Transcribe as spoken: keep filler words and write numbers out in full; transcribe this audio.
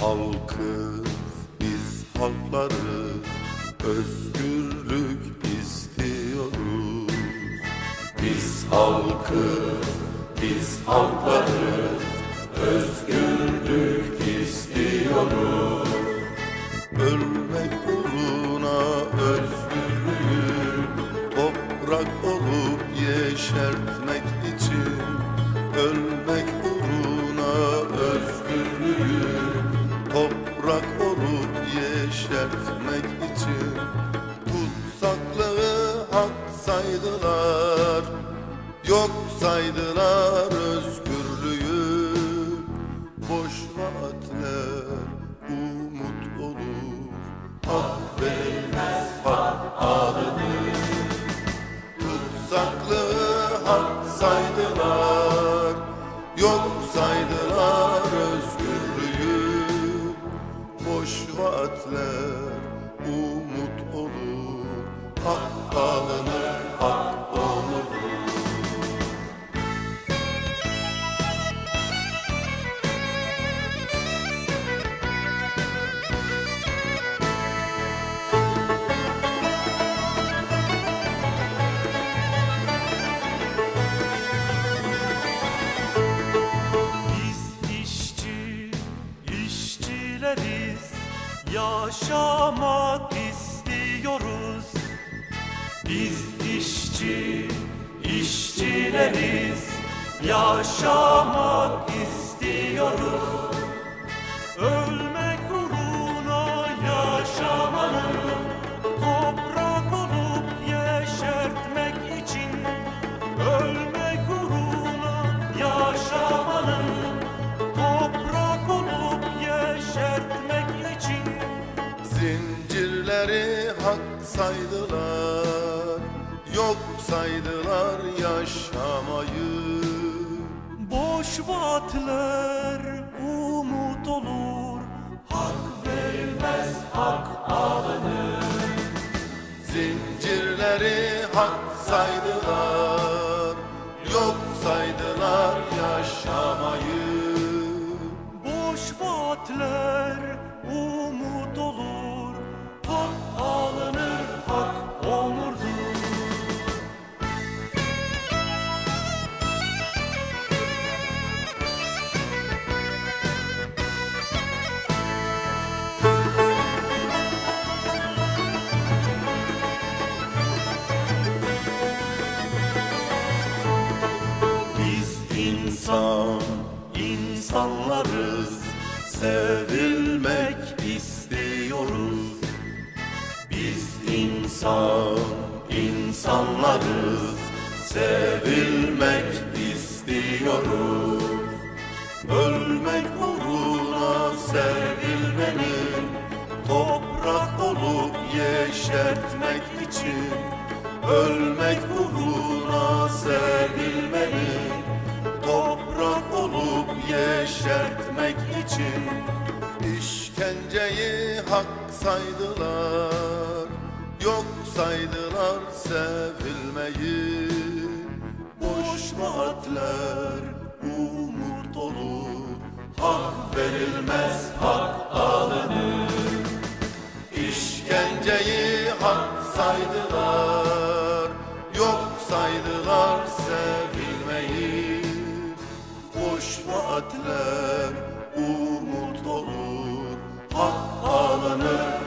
halkız, biz halklarız, özgürlük istiyoruz. Biz halkız, biz halklarız, özgürlük istiyoruz. Ölmek uğruna özgürlüğü, toprak olup yeşertmek için. Ölmek uğruna özgürlüğü, toprak olup yeşertmek için. Kutsaklığı hak saydılar, yok saydılar özgürlüğü. Boş vaatler umut olur, hak verilmez, hak alınır. Kutsaklığı hak saydılar, yok saydılar özgürlüğü. Boş vaatler umut olur, hak alınır, hak olur. Yaşamak istiyoruz. Biz işçi, işçileriz. Yaşamak istiyoruz. Ölmek uğruna yaşamanın, toprak olup yeşertmek için. Ölmek uğruna yaşamanın, toprak olup yeşertmek için. Zincirleri hak saydılar, yok saydılar yaşamayı. Boş vaatler umut olur, hak verilmez, hak alınır. Zincirleri hak saydılar, yok saydılar yaşamayı. Boş vaatler umut olur, hak alınır, hak onurdur. Biz insan, insanlarız, sevilmek istiyoruz. Biz insan, insanlarız, sevilmek istiyoruz. Ölmek uğruna sevilmenin, toprak olup yeşertmek için. Ölmek uğruna sevilmenin, toprak olup yeşertmek için. İşkenceyi hak saydılar, yok saydılar sevilmeyi. Boş vaatler umut olur, hak verilmez, hak alınır. İşkenceyi hak saydılar, yok saydılar sevilmeyi. Boş vaatler umut olur, hak alınır.